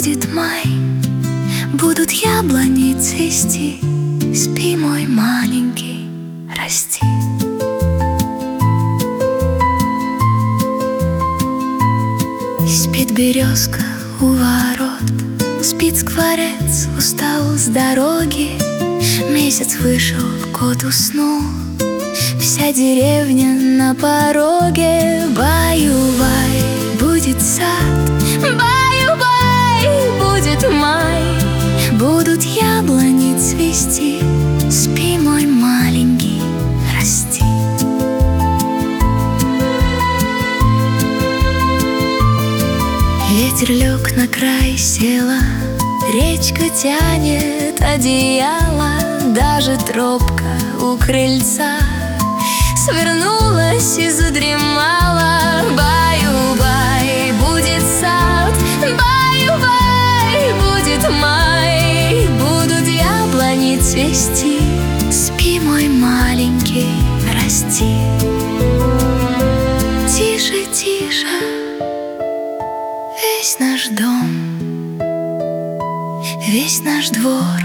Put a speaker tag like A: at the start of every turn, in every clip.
A: будет май, будут яблони цвести. Спи, мой маленький, расти. Спит березка у ворот, спит скворец, устал с дороги. Месяц вышел, кот уснул, вся деревня на пороге. Баю-бай, будет сад, баю-бай, будет май, будут яблони цвести. Спи, мой маленький, расти. Ветер лег на край села, речка тянет одеяло. Даже тропка у крыльца свернулась и задремала. Баю-бай, будет сад, баю-бай, будет май, будут яблони цвести. Спи, мой маленький, расти. Тише, тише, весь наш дом, весь наш двор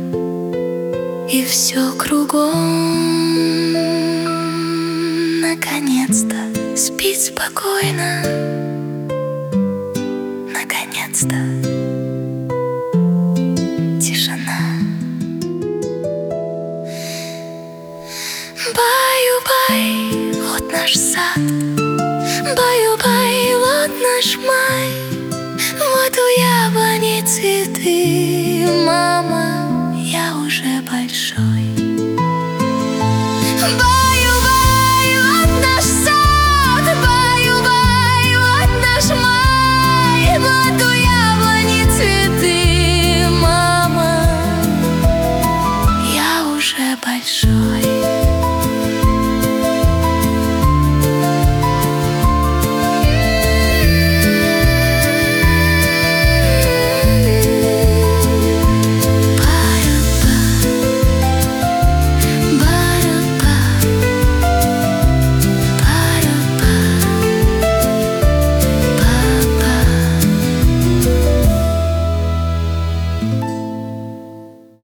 A: и все кругом. Наконец-то спит спокойно, наконец-то.